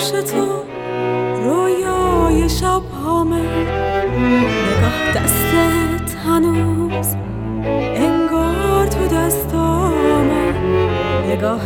پیش تو رویای شب هامه، نگاه دستت هنوز انگار تو دستامه، نگاه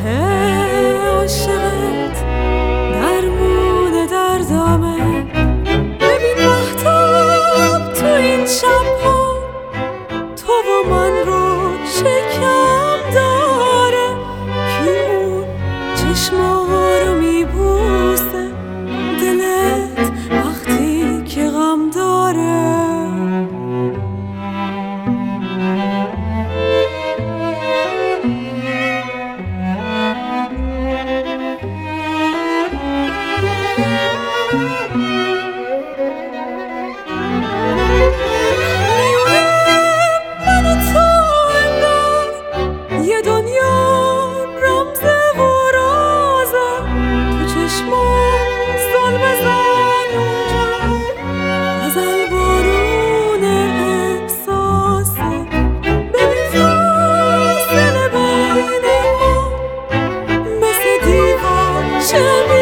عاشقت درمون دردامه. ببین مهتاب تو این شبها تو و من رو شکم داره، کی اون چشما رو میبوسه دلت وقتی که غم داره. یه دنیا رمز و رازه تو چشمام ظلم زن اونجا، غزل بارون احساسه. ببین فاصله بین ما مثل دیوار چه